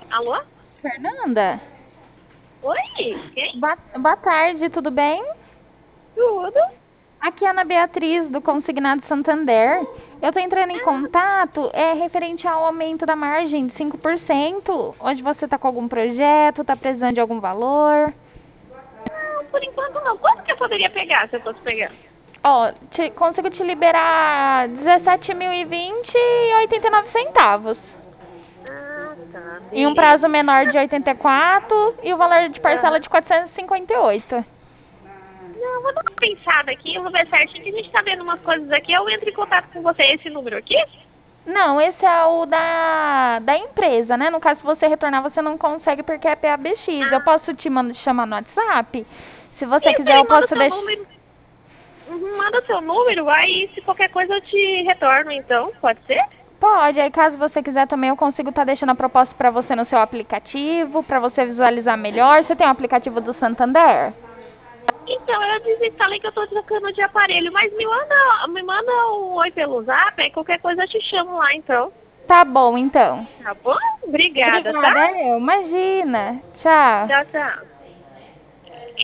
Alô? Fernanda, Oi? Quem? boa tarde, tudo bem? Tudo? Aqui é a Ana Beatriz, do Consignado Santander. Eu estou entrando em contato referente ao aumento da margem de 5%. Hoje você está com algum projeto, está precisando de algum valor? Não, por enquanto não. Quanto que eu poderia pegar se eu fosse pegar? Ó, consigo te liberar 17.020 e 89 centavos. Ah, tá. Em um Beleza. prazo menor de 84 e o valor de parcela Aham. de 458. Não, vou dar uma pensada aqui, eu vou ver certinho que a gente tá vendo umas coisas aqui. Eu entro em contato com você. Esse número aqui? Não, esse é o da empresa, né? No caso, se você retornar, você não consegue porque é PABX. Eu Ah, posso te chamar no WhatsApp? Se você isso quiser, aí, eu manda posso seu deixar. número. Uhum, manda seu número, aí se qualquer coisa eu te retorno, então. Pode ser? Pode, aí caso você quiser também, eu consigo estar deixando a proposta para você no seu aplicativo, para você visualizar melhor. Você tem um aplicativo do Santander? Então, eu desinstalei que eu tô trocando de aparelho, mas me manda um oi pelo zap, aí qualquer coisa eu te chamo lá, então. Tá bom, então. Tá bom? Obrigada, tá? Obrigada, imagina. Tchau. Tchau, tchau.